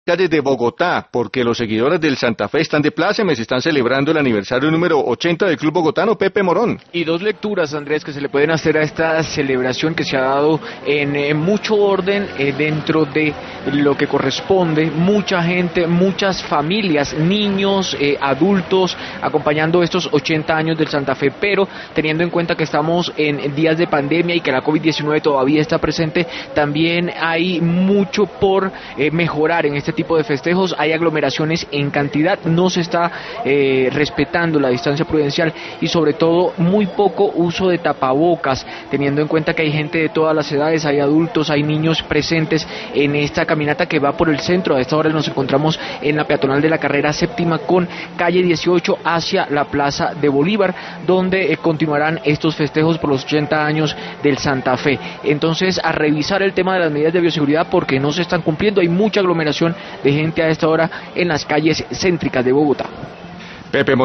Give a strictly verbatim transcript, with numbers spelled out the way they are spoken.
calles de Bogotá, porque los seguidores del Santa Fe están de plácemes, están celebrando el aniversario número ochenta del club bogotano. Pepe Morón. Y dos lecturas, Andrés, que se le pueden hacer a esta celebración que se ha dado en, en mucho orden eh, dentro de lo que corresponde, mucha gente, muchas familias, niños, eh, adultos, acompañando estos ochenta años del Santa Fe, pero teniendo en cuenta que estamos en días de pandemia y que la COVID diecinueve todavía está presente, también hay mucho por eh, mejorar en este tipo de festejos. Hay aglomeraciones en cantidad, no se está eh, respetando la distancia prudencial y sobre todo muy poco uso de tapabocas, teniendo en cuenta que hay gente de todas las edades, hay adultos, hay niños presentes en esta caminata que va por el centro. A esta hora nos encontramos en la peatonal de la carrera séptima con calle dieciocho hacia la plaza de Bolívar, donde eh, continuarán estos festejos por los ochenta años del Santa Fe. Entonces, a revisar el tema de las medidas de bioseguridad porque no se están cumpliendo. Hay mucha aglomeración de gente a esta hora en las calles céntricas de Bogotá. Pepe